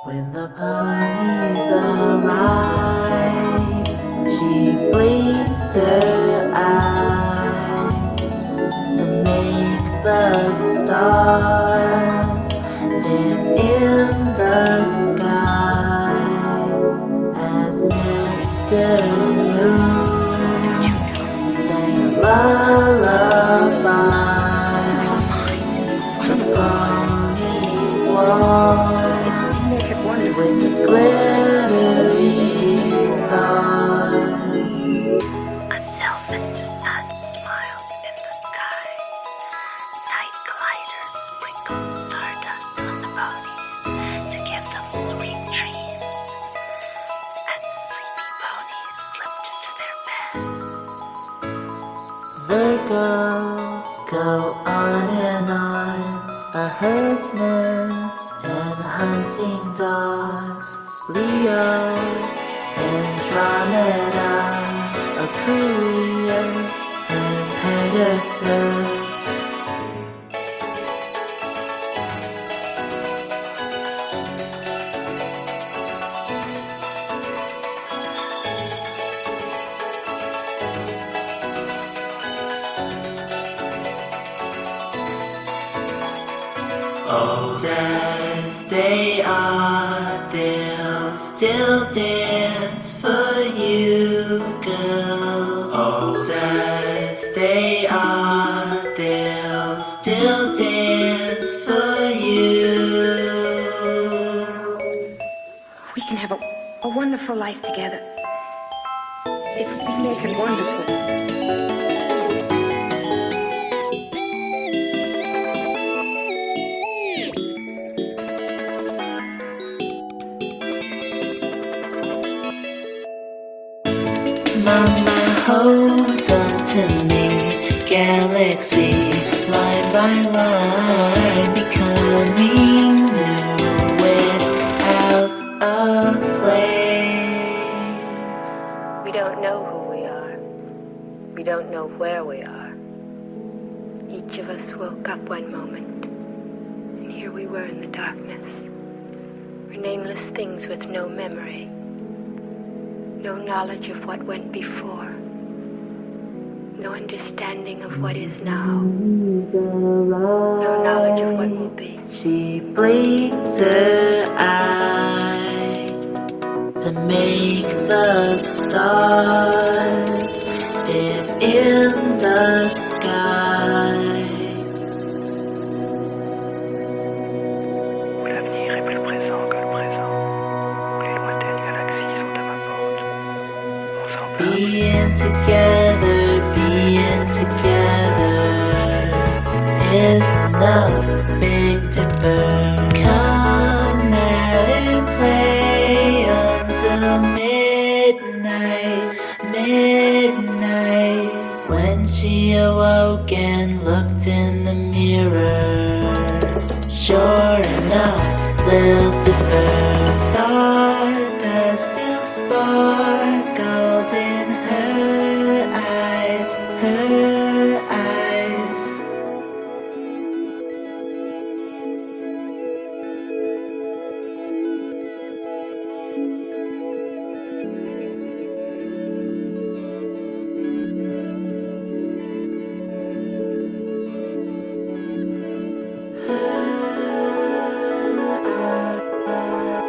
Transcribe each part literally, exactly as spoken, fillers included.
When the ponies arrive, she blinks her eyes to make the stars dance in the sky as Mister Moon sang a lullaby. The ponies walk with the glittering stars until Mister Sun smiled in the sky. Night gliders sprinkled stardust on the ponies to give them sweet dreams. As the sleepy ponies slipped into their beds, Virgo, go on and on, a herdsman and hunting dogs. Leo, Andromeda, Aquarius and Pegasus. Old as they are, they'll still dance for you, girl. Old as they are, they'll still dance for you. We can have a, a wonderful life together. If we make it wonderful. Mama, hold on to me, galaxy, line by line, becoming new without a place. We don't know who we are. We don't know where we are. Each of us woke up one moment, and here we were in the darkness. We're nameless things with no memory. No knowledge of what went before. No understanding of what is now. No knowledge of what will be. She blinks her eyes to make the stars dance in the sky. Où l'avenir est plus présent que le présent, où les lointaines galaxies sont à ma porte. On s'embarque. Being together, being together is enough, Big Dipper. Come out and play until midnight, midnight. When she awoke and looked in the mirror, sure enough, Lil Dipper, stardust still sparkled in her eyes, her eyes. Her eyes.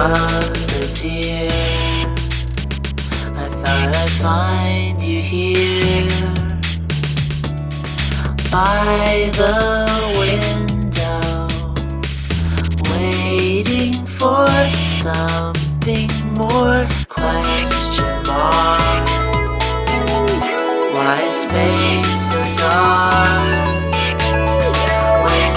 of the tear. I thought I'd find you here by the window, waiting for something more. Question mark. Why space so dark? When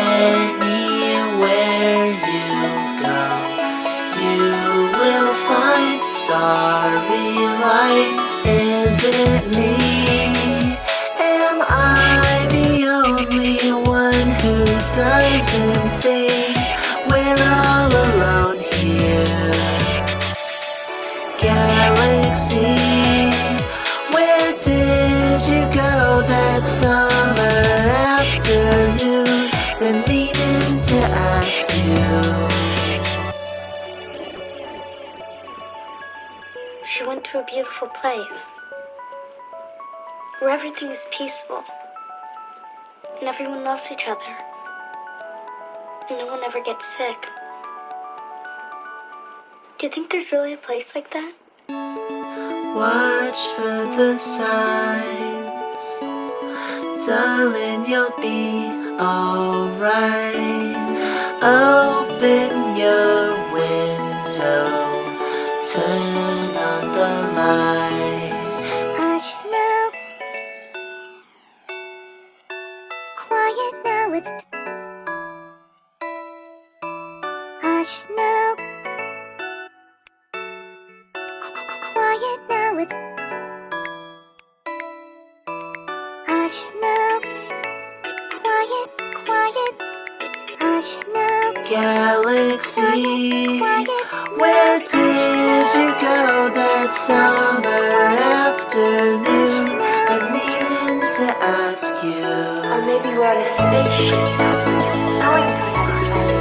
anywhere you go, you will find starry light. Is it me? Am I the only one who doesn't think we're all alone here? Galaxy, where did you go that summer afternoon? Been meaning to ask you. She went to a beautiful place where everything is peaceful and everyone loves each other and no one ever gets sick. Do you think there's really a place like that? Watch for the signs, darling, you'll be alright. Open your window, turn on the light. Hush now, quiet now, it's hush now, quiet now, it's hush now, quiet, quiet, hush now. Galaxy, where did you go that summer afternoon? Been meaning to ask you. Or maybe we're on a spaceship going somewhere.